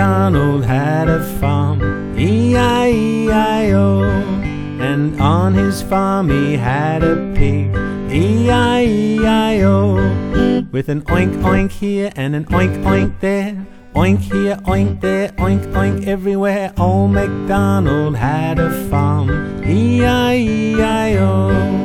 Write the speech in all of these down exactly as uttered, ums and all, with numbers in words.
MacDonald had a farm, E I E I O. And on his farm he had a pig, E I E I O. With an oink oink here and an oink oink there, oink here, oink there, oink oink everywhere. Old MacDonald had a farm, E I E I O.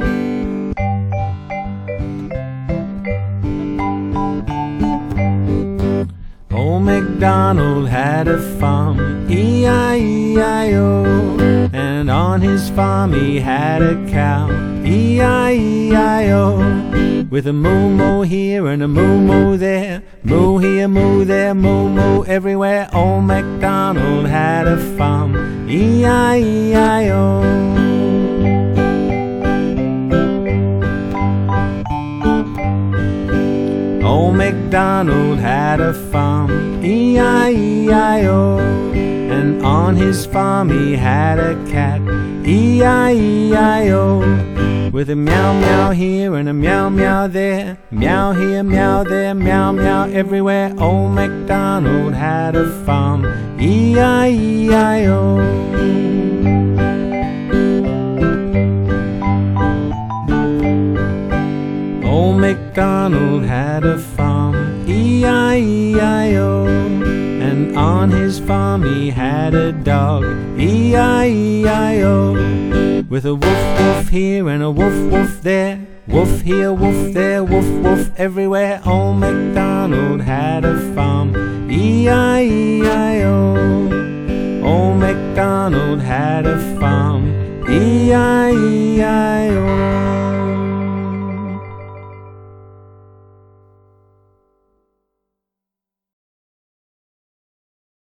Old MacDonald had a farm, E I E I O. And on his farm he had a cow, E I E I O. With a moo-moo here and a moo-moo there, moo here, moo there, moo-moo everywhere. Old MacDonald had a farm, E I E I O. Old MacDonald had a farm, E I E I O. And on his farm he had a cat, E I E I O. With a meow meow here and a meow meow there, meow here, meow there, meow meow everywhere. Old MacDonald had a farm, E I E I O. Old MacDonald had a farm, E I E I O. And on his farm he had a dog, E I E I O. With a woof woof here and a woof woof there, woof here, woof there, woof woof everywhere. Old MacDonald had a farm, E I E I O. Old MacDonald had a farm, E I E I O.